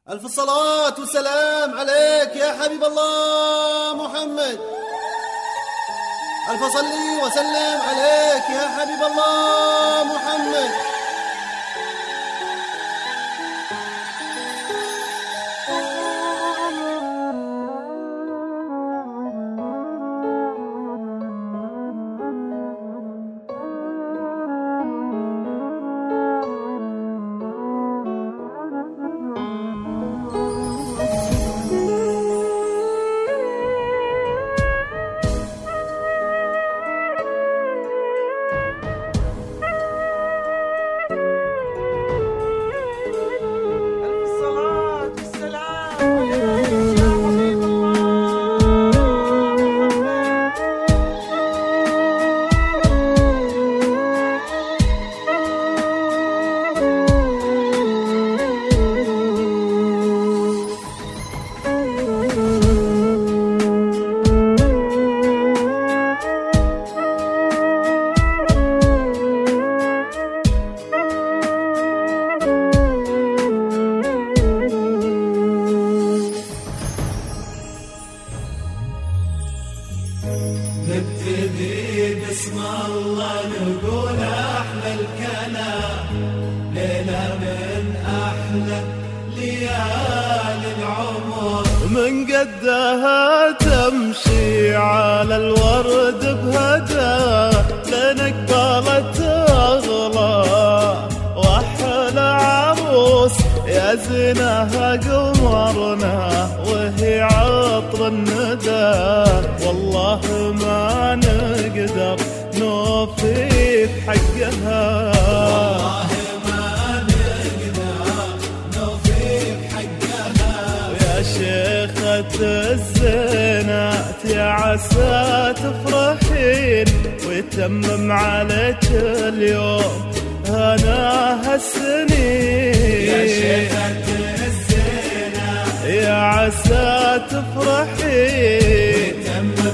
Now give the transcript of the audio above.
ألف الصلاة والسلام عليك يا حبيب الله محمد. ألف صلي وسلم عليك يا حبيب الله محمد. نبتدي باسم الله نقول أحلى الكلام، ليلة من أحلى ليالي العمر، من قدها تمشي على الورد بهدى، لين قبلت أغلى وأحلى عروس يا زينها قمرنا وهي عطر الندى، والله ما نقدر نوفي بحقها، والله ما نقدر نوفي بحقها، يا شيخة الزينات يا عسى تفرحين ويتمم عليك اليوم هنا هالسنين، يا شيخة الزينات يا عسى تفرحين ويتمم